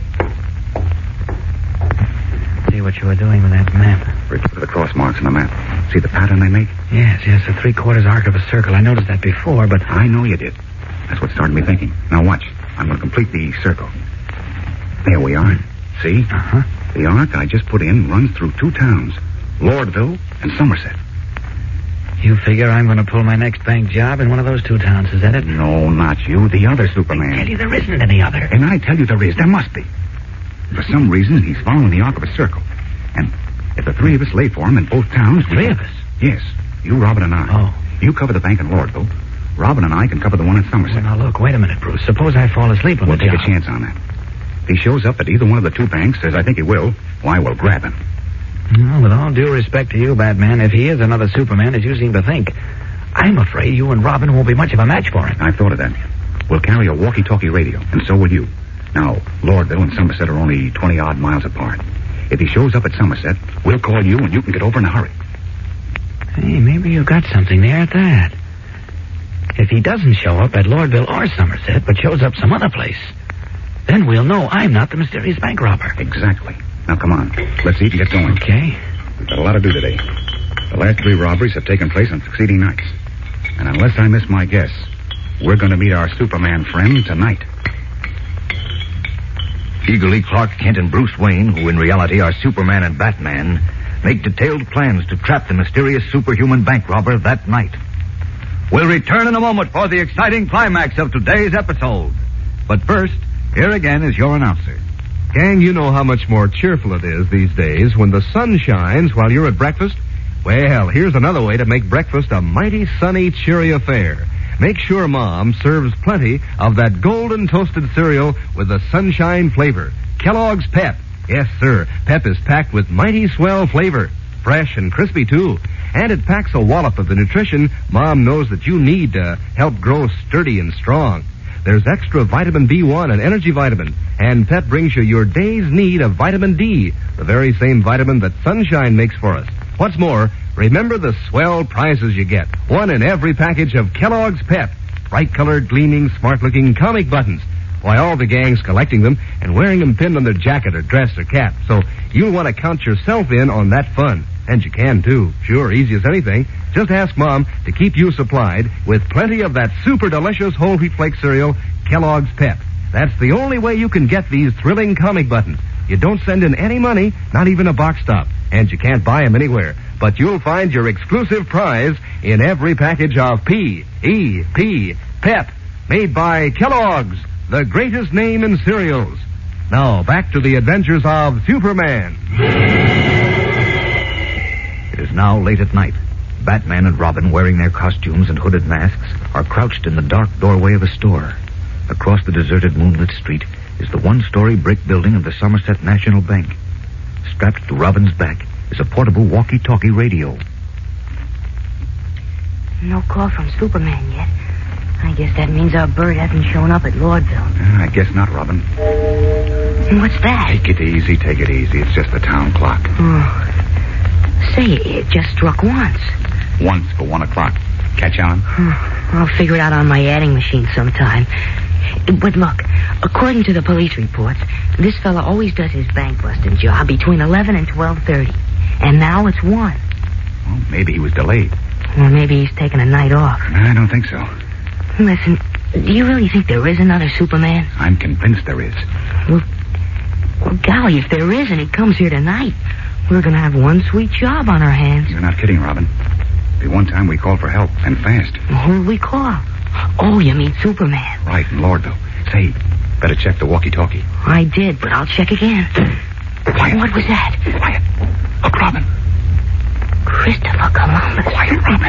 See what you were doing with that map. Look at the cross marks on the map. See the pattern they make? Yes, yes, a three-quarters arc of a circle. I noticed that before, but... I know you did. That's what started me thinking. Now, watch. I'm going to complete the circle. There we are. See? Uh-huh. The arc I just put in runs through two towns, Lordville and Somerset. You figure I'm going to pull my next bank job in one of those two towns, is that it? No, not you. The other Superman. I tell you there isn't any other. And I tell you there is. There must be. For some reason, he's following the arc of a circle. And if the three of us lay for him in both towns... Three of us? Yes. You, Robin, and I. Oh. You cover the bank in Lordville. Robin and I can cover the one in Somerset. Well, now, look, wait a minute, Bruce. Suppose I fall asleep on we'll the job. job. We'll take a chance on that. If he shows up at either one of the two banks, as I think he will, why, we'll grab him. Well, with all due respect to you, Batman, if he is another Superman, as you seem to think, I'm afraid you and Robin won't be much of a match for him. I thought of that. We'll carry a walkie-talkie radio, and so will you. Now, Lordville and Somerset are only twenty-odd miles apart. If he shows up at Somerset, we'll call you, and you can get over in a hurry. Hey, maybe you got something there at that. If he doesn't show up at Lordville or Somerset, but shows up some other place, then we'll know I'm not the mysterious bank robber. Exactly. Now, come on. Let's eat and get going. Okay. We've got a lot to do today. The last three robberies have taken place on succeeding nights. And unless I miss my guess, we're going to meet our Superman friend tonight. Eagerly, Clark Kent and Bruce Wayne, who in reality are Superman and Batman, make detailed plans to trap the mysterious superhuman bank robber that night. We'll return in a moment for the exciting climax of today's episode. But first, here again is your announcer. Gang, you know how much more cheerful it is these days when the sun shines while you're at breakfast. Well, here's another way to make breakfast a mighty sunny, cheery affair. Make sure Mom serves plenty of that golden toasted cereal with the sunshine flavor. Kellogg's Pep. Yes, sir. Pep is packed with mighty swell flavor. Fresh and crispy, too. And it packs a wallop of the nutrition Mom knows that you need to help grow sturdy and strong. There's extra vitamin B one and energy vitamin. And Pep brings you your day's need of vitamin D, the very same vitamin that sunshine makes for us. What's more, remember the swell prizes you get. One in every package of Kellogg's Pep. Bright-colored, gleaming, smart-looking comic buttons. Why, all the gang's collecting them and wearing them pinned on their jacket or dress or cap. So you'll want to count yourself in on that fun. And you can, too. Sure, easy as anything. Just ask Mom to keep you supplied with plenty of that super delicious whole wheat flake cereal, Kellogg's Pep. That's the only way you can get these thrilling comic buttons. You don't send in any money, not even a box stop. And you can't buy them anywhere. But you'll find your exclusive prize in every package of P E P, Pep, made by Kellogg's, the greatest name in cereals. Now, back to the adventures of Superman. It is now late at night. Batman and Robin, wearing their costumes and hooded masks, are crouched in the dark doorway of a store. Across the deserted moonlit street is the one-story brick building of the Somerset National Bank. Strapped to Robin's back is a portable walkie-talkie radio. No call from Superman yet. I guess that means our bird hasn't shown up at Lordville. Uh, I guess not, Robin. What's that? Take it easy, take it easy. It's just the town clock. Oh. Say, it just struck once. Once for one o'clock. Catch on? I'll figure it out on my adding machine sometime. But look, according to the police reports, this fella always does his bank busting job between eleven and twelve thirty. And now it's one. Well, maybe he was delayed. Or maybe he's taking a night off. I don't think so. Listen, do you really think there is another Superman? I'm convinced there is. Well, well golly, if there is and he comes here tonight, we're going to have one sweet job on our hands. You're not kidding, Robin. The one time we called for help, and fast. Who'd we call? Oh, you mean Superman. Right, in Lordville. Say, better check the walkie-talkie. I did, but I'll check again. Quiet. What was that? Quiet. Look, Robin. Christopher Columbus. Quiet, Robin.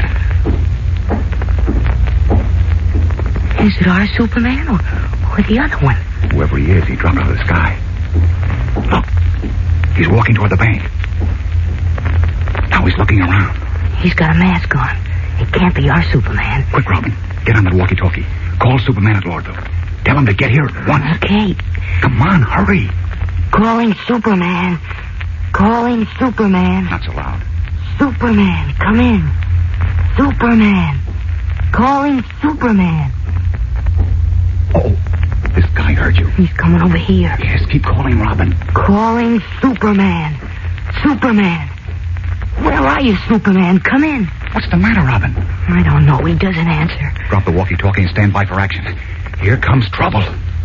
Is it our Superman or, or the other one? Whoever he is, he dropped out of the sky. Look. He's walking toward the bank. Now he's looking around. He's got a mask on. It can't be our Superman. Quick, Robin. Get on that walkie-talkie. Call Superman at Lordville. Tell him to get here at once. Okay. Come on, hurry. Calling Superman. Calling Superman. Not so loud. Superman, come in. Superman. Calling Superman. Oh, this guy heard you. He's coming over here. Yes, keep calling, Robin. Calling Superman. Superman. Where are you, Superman? Come in. What's the matter, Robin? I don't know. He doesn't answer. Drop the walkie-talkie and stand by for action. Here comes trouble.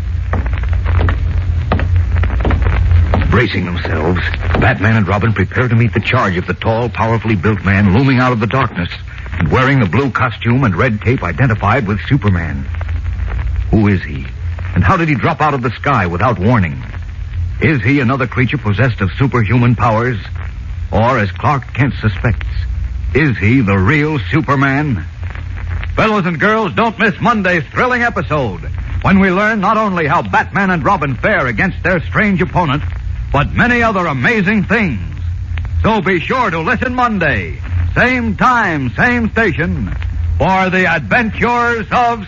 Bracing themselves, Batman and Robin prepare to meet the charge of the tall, powerfully built man looming out of the darkness and wearing the blue costume and red cape identified with Superman. Who is he? And how did he drop out of the sky without warning? Is he another creature possessed of superhuman powers? Or, as Clark Kent suspects, is he the real Superman? Fellows and girls, don't miss Monday's thrilling episode when we learn not only how Batman and Robin fare against their strange opponent, but many other amazing things. So be sure to listen Monday, same time, same station, for the adventures of